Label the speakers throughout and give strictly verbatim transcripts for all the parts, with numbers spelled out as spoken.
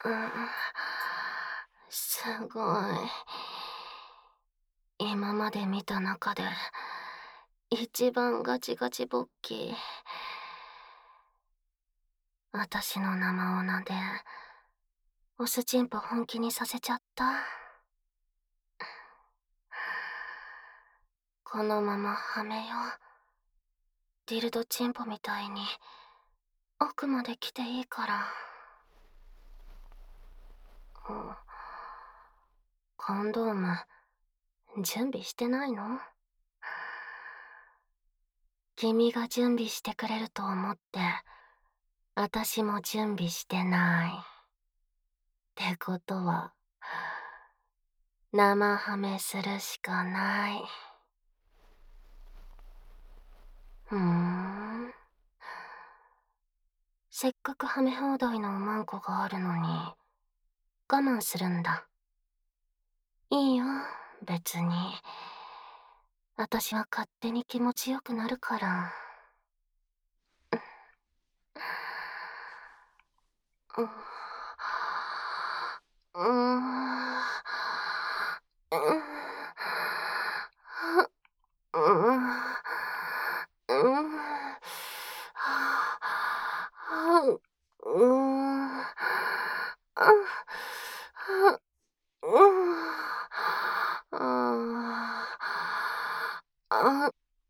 Speaker 1: うん、すごい。今まで見た中で、一番ガチガチ勃起。私の生オナで、オスチンポ本気にさせちゃった。このままはめよう。ディルドチンポみたいに、奥まで来ていいから。うん、コンドーム、準備してないの？君が準備してくれると思って、私も準備してない。ってことは、生ハメするしかない。ふーん。せっかくはめ放題のおまんこがあるのに、我慢するんだ。いいよ、別に。私は勝手に気持ちよくなるから。うん。うん。うん。うん。うん。うん。うん。あ、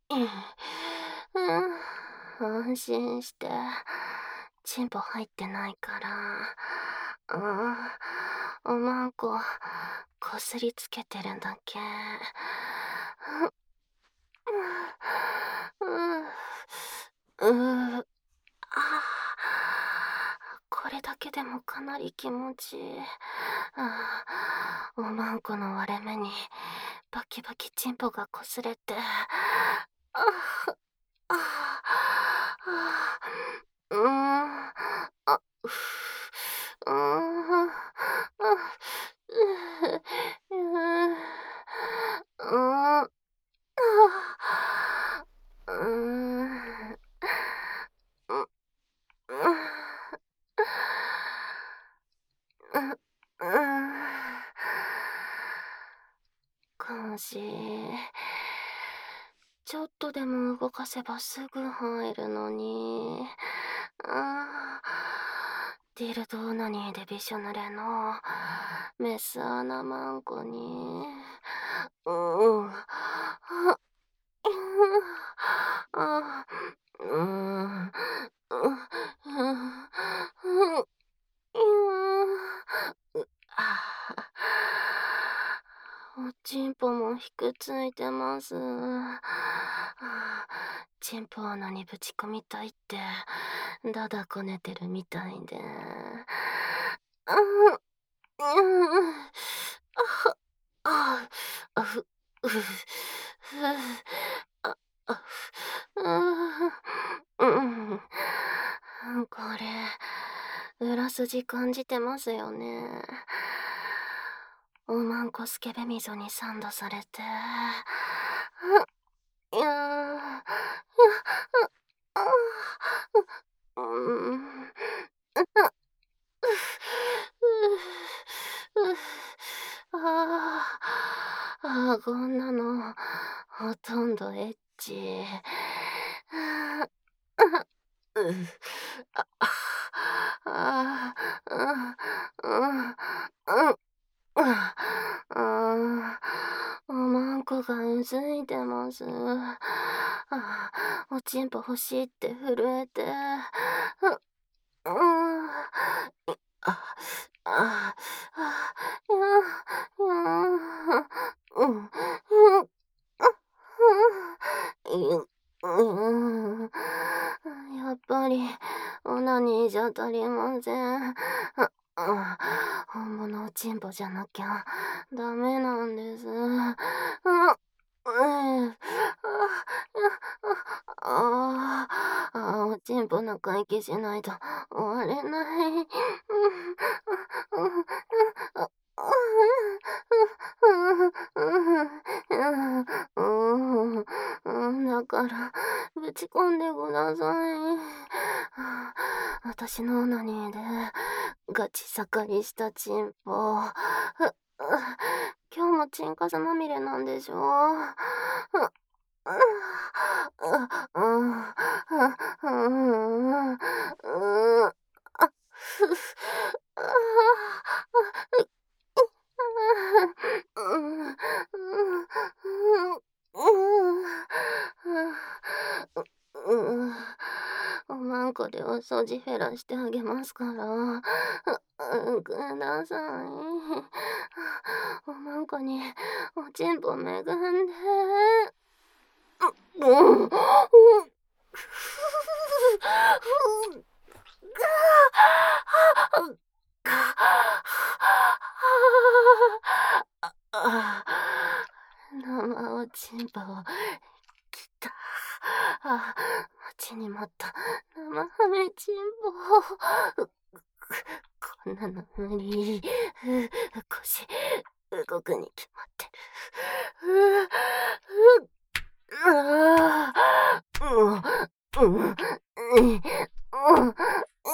Speaker 1: うん、安心して。チンポ入ってないから。うん、おまんこ、こすりつけてるだけ。うん、うん、ああ、これだけでもかなり気持ちいい。ああ、おまんこの割れ目にバキバキチンポがこすれて、ああ、ああ、うん、あ、ふう、うん、うん、うん、ああ、うん、うん、うん、うん。監視。ちょっとでも動かせばすぐ入るのに。ああ、ディルドオナニーでびしょ濡れのメス穴マンコに。うん。あ、あ、うん。うん。うん。あおちんぽもひくついてます。チンポ穴にぶち込みたいって、だだこねてるみたいで。あ、うん、あ、あ、あふ、ふ、ふ、あ、あ、うん、これ、裏筋感じてますよね。おまんこスケベ溝にサンドされて。いやー、うん、ああ、こんなの、ほとんどエッチ。うあ、ああ、うん、うん、うん、ああ、おまんこがうずいてます。ああ、おちんぽ欲しいって震えて。う、うん、あ、あ、あ、いや、いや、うん、うん、うん、うん、やっぱり、オナニーじゃ足りません。あ、あ、本物おちんぽじゃなきゃダメなんです。あ、うん、あ、ああ、あ、おちんぽ中息しないと終われない。うん、だから、ぶち込んでください。私のオナニーで、 ガチ盛りしたチンポ。う、う、今日もチンカスまみれなんでしょ。う、う、う、う、うん、う、うん、うん、あ、ふ、ああ、う、うん、うん、うん、うん、うん、おまんこでお掃除減らしてあげますから、うん、ください。おまんこにおちんぽ恵んで。う、うん、うん、ああ、生おちんぽをきた。あ、待ちに待った生ハメチンポ。こんなの無理。腰動くに決まってる。う、う、ああ、うん、うん、うん、うん、うん、うん、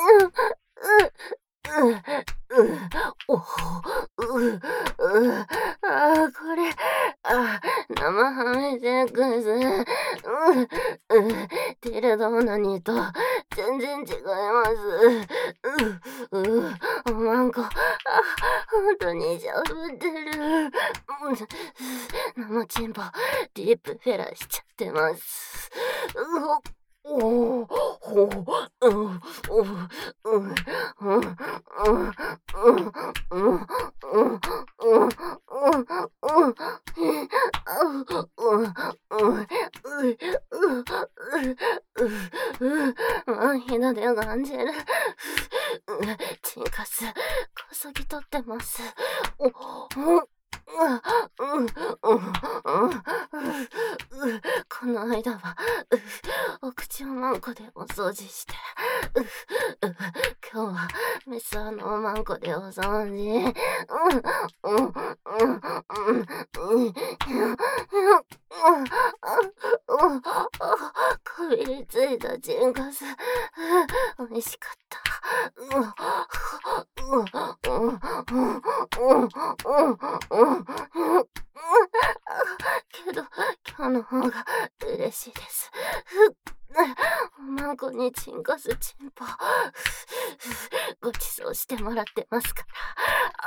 Speaker 1: う、う、おほ、う、う、ああ、これ、あ、生ハメセックス。うん、うん、テレドーナニーと全然違います。う、う、おまんこ、あ、ほんとにしゃぶってる。うん、生チンポ、ディープフェラしちゃってます。うほ、おお、ほう、うん、うん、うん、うん、うん、うん、うん、うん、うん、うん、うん、あう、うん、うん、う、う、う、う、う、ひどで感じる。チンカス、こそぎ取ってます。お、うん、うん、うん、うん、うん、この間は、う、お口をまんこでお掃除して、う、う、今日はメスアのおまんこでお掃除。うん、うん、うん、うん、うん、うん、こびりついたチンカス、美味しかった。うん、うん、うん、うん、うん、うん、うん、うん、けど、今日の方が嬉しいです。おまんこにチンカスチンポ、ごちそうしてもらってますから。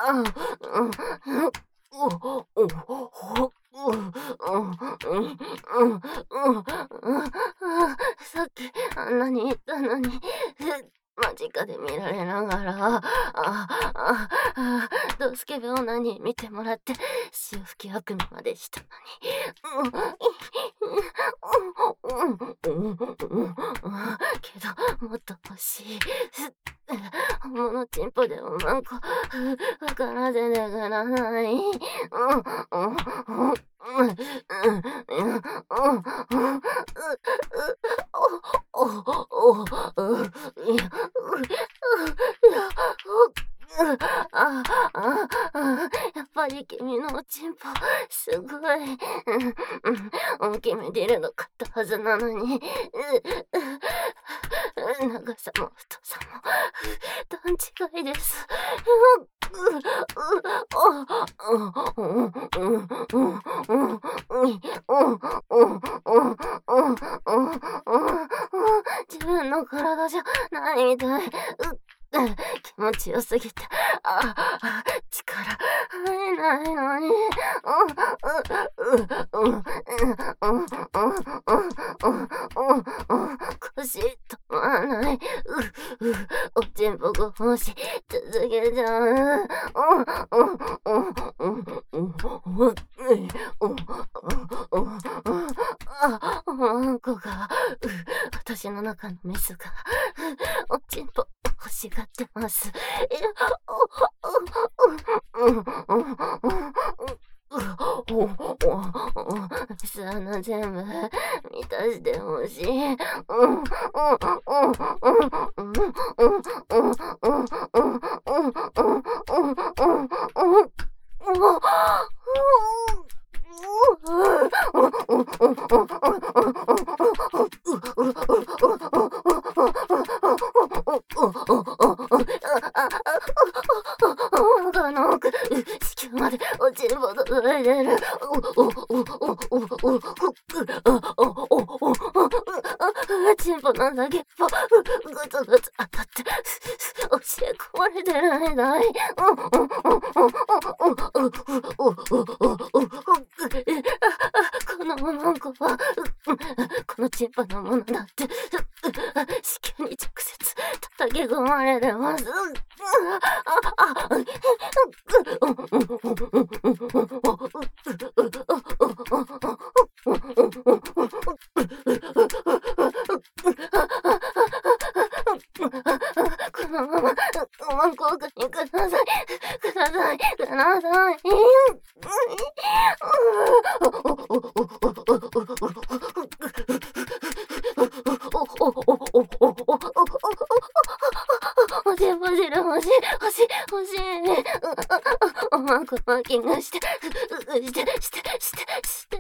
Speaker 1: あ、うん、うん、お、お、お、ほ、うん、うん、うん、うん、うん、さっきあんなに言ったのに、間近で見られながら、あ、あ、あ、ドスケベ女に見てもらって、潮吹き悪夢までしたのに。うん、うん、うん、うん、うん、けど、もっと欲しい。本物チンポでおまんこ、わからせてください。うん、うん、うん、うん、うん、うん、うん、うん、お、お、お、う、いや、う、いや、う、あ、あ、あ、やっぱり君のおちんぽ、すごい、うん、うん、大きめディルド買ったはずなのに、う、長さも太さも、段違いです。う、う、あ、うん、うん、うん、うん、うん、うん、うん、うん、うん、うん、自分の体じゃないみたい。う、気持ちよすぎて、あ、あ、力入えないのに。うん、うん、うん、うん、うん、うん、うん、うん、うん、腰止まらない。う、う、おちんぽこぼし続けちゃう。うん、うん、うん、うん、うん、うん、うん、うん、うん、あ、うんこが、う、私の中のメスが、おちんぽ欲しがってます。いや、うん、うん、うん、うん、うん、お、お、お、巣穴全部満たしてほしい。うん、うん、うん、うん、うん、うん、うん、うん、うん、うん、うん、うん、うん、うん、 子宮までおちんぽ届いてる。おおおおおおおおおおおおちんぽの先っぽぐつぐつ当たって教え込まれてるみたい。このおまんこはこのちんぽのものだって子宮に直接叩き込まれてます。このままおまんこをくにください。ください。ください。おしぼ汁欲しい欲しい欲しい。おまんこマーキングしてしてしてしてして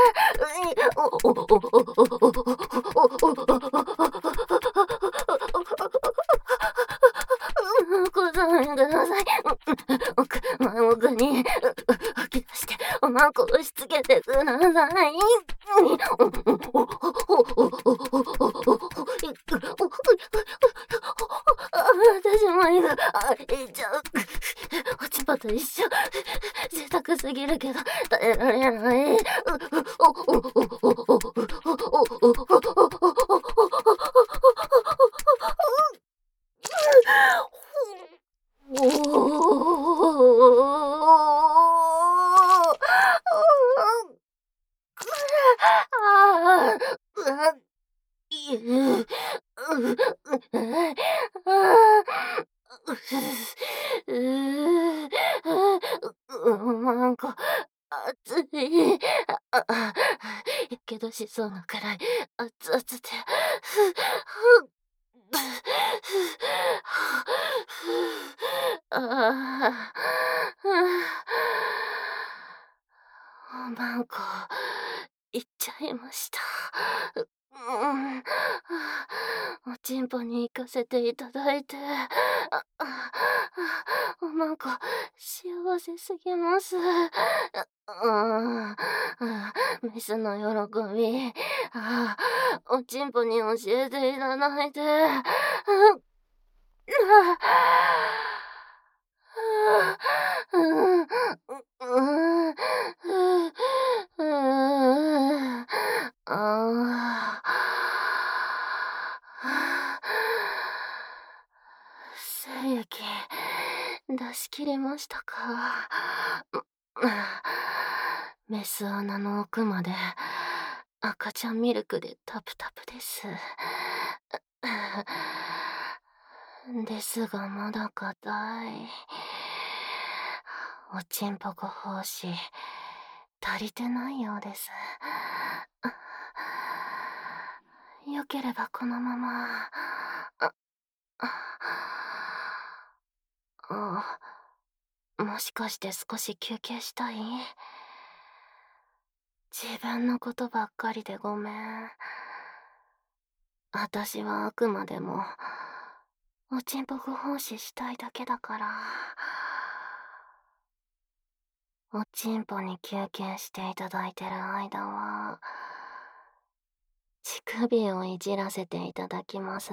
Speaker 1: ございください。奥前奥に吐き出しておまんこ押し付けてください。私も今あいっちゃう。おちんぽと一緒。贅沢すぎるけど耐えられない。おお。ああ、いう、う、う、う、なんか熱い。あ、あ、やけどしそうなくらい熱々で、ああ、おまんこ、いっちゃいました。うん、おちんぽに行かせていただいて、あ、あ、おまんこ、幸せすぎます。うん、メスの喜び、あ、おちんぽに教えていただいて、うん、うん、うん、ああ。精液出し切れましたか？メス穴の奥まで赤ちゃんミルクでタプタプです。ですがまだ硬い。おちんぽご奉仕足りてないようです。よければこのまま。あ、あ、もしかして少し休憩したい？自分のことばっかりでごめん。私はあくまでもおちんぽご奉仕したいだけだから。おちんぽに休憩していただいてる間は乳首をいじらせていただきます。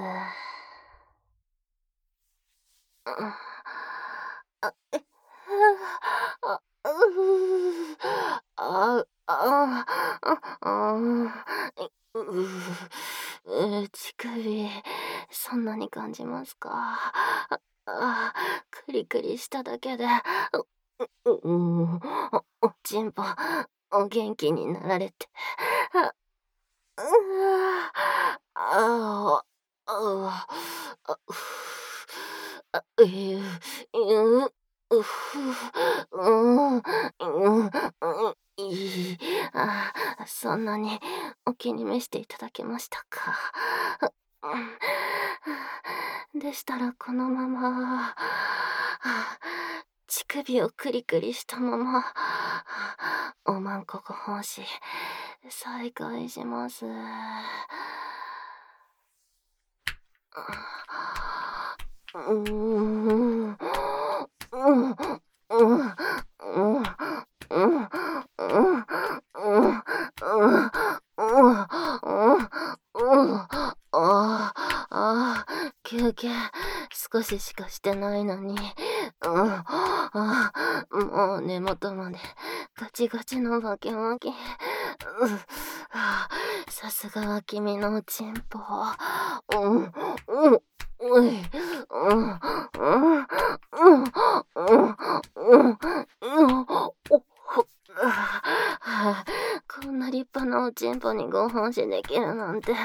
Speaker 1: あ、あ、え、あ、うあ、あ、あ、あ、うう、乳首、そんなに感じますか？あ、あ、クリクリしただけで、う、う、う、お、おちんぽ、お元気になられて、あ、うあ、ああ、ああ、うあ、ええ、う、うふ、うん、うん、うん、いい。あ、そんなにお気に召していただけましたか？うん。でしたらこのまま、乳首をクリクリしたまま、おまんこご奉仕、再開します。うーん。うん、うん、 少ししかしてないのに。うん、ああ、もう根元までガチガチのバキバキ。うあ、さすがは君のおちんぽ。うん、うん、うい、うん、うん、うん、うん、うん、うん、おほああ、こんな立派なおちんぽにご奉仕できるなんて。うん、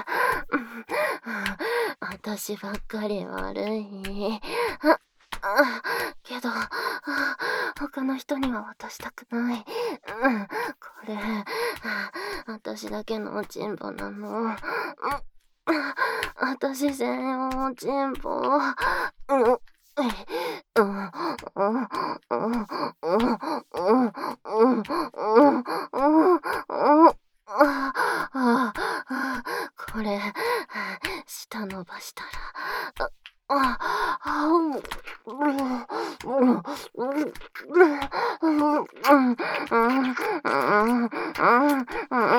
Speaker 1: あたしばっかり悪い。ああ、けど、あ、他の人には渡したくない。うん、これ、あ、私だけのおちんぽなの。うん、私専用おちんぽ。うん、うん、うん、うん、うん、うん、うん、うん、うん、うん。ああ、あ、これ、舌伸ばしたら、あ、あ、あ、うん、うん、うん、うん、うん、うん、うん、うん、うん、うん。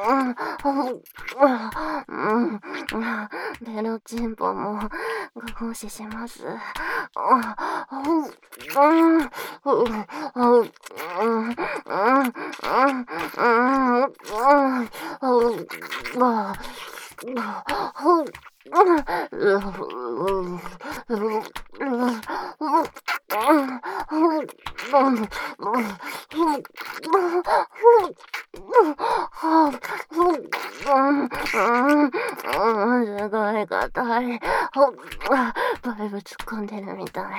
Speaker 1: ベロチンポもご奉仕します。あ、うん、うん、うん、うん、うん、うん、うん、うん、あ、すごい硬い。バイブ突っ込んでるみたい。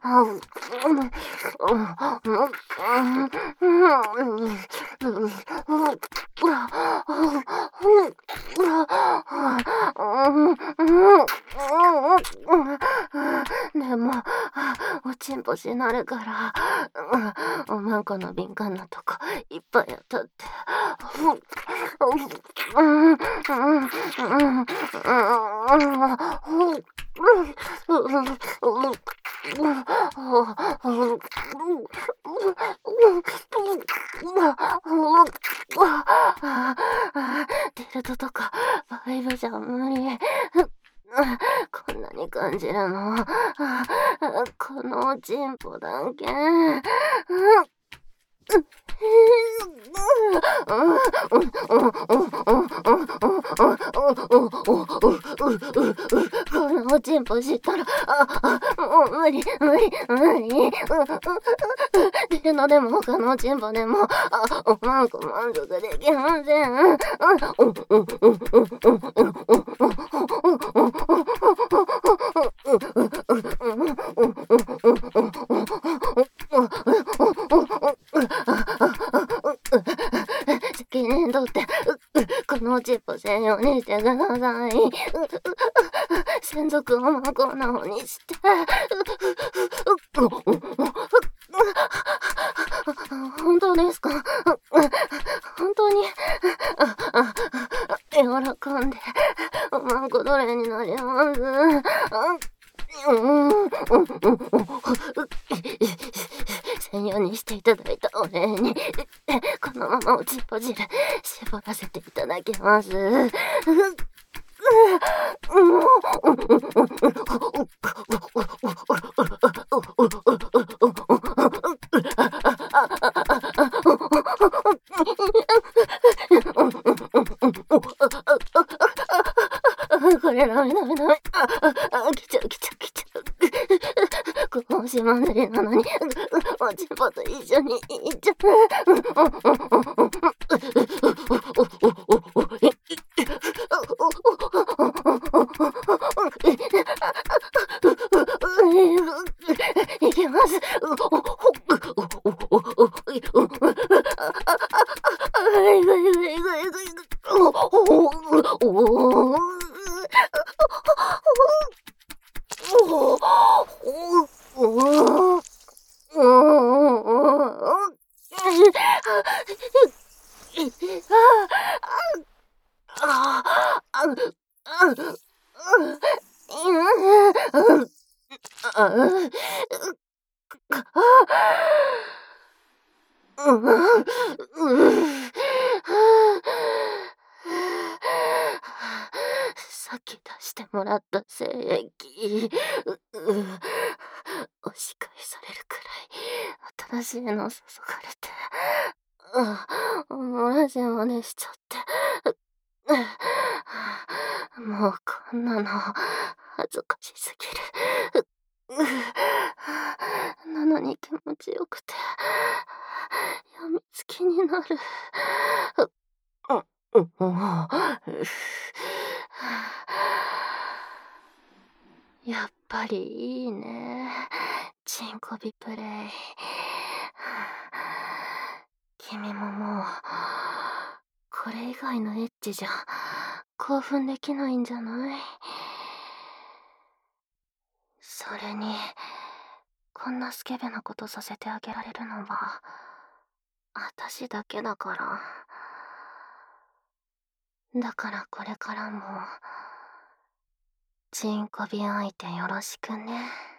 Speaker 1: でも、おちんぽしなるから、おまんこの敏感なとこいっぱい当たって。デルトとかバイブじゃ無理。こんなに感じるの、このおちんぽだけ。このおちんぽ知ったら、あ、あ、もう無理、無理、無理。出るのでも他のおちんぽでも、あ、おまんこ満足できません。責任取って、このおちんぽ専用にしてください。専属おまんこなのにして。本当ですか？本当に喜んでおまんこ奴隷になります。専用にしていただいたお礼に、このままおちんぽ汁絞らせていただきます。これダメダメダメ。あ、あ、来ちゃう来ちゃう来ちゃう。この島塗りなのに、おちんぽと一緒にいっちゃう。いきます。さっき出してもらった精液。 しいの注がれて、うん、もうラジオにしちゃって、う、もうこんなの恥ずかしすぎる。う、う、なのに気持ちよくて、やみつきになる。う、う、う、もう、う、やっぱりいいね。チンコビプレイ。君ももう、これ以外のエッチじゃ興奮できないんじゃない？それに、こんなスケベなことさせてあげられるのは、あたしだけだから。だからこれからも、チンコビ相手よろしくね。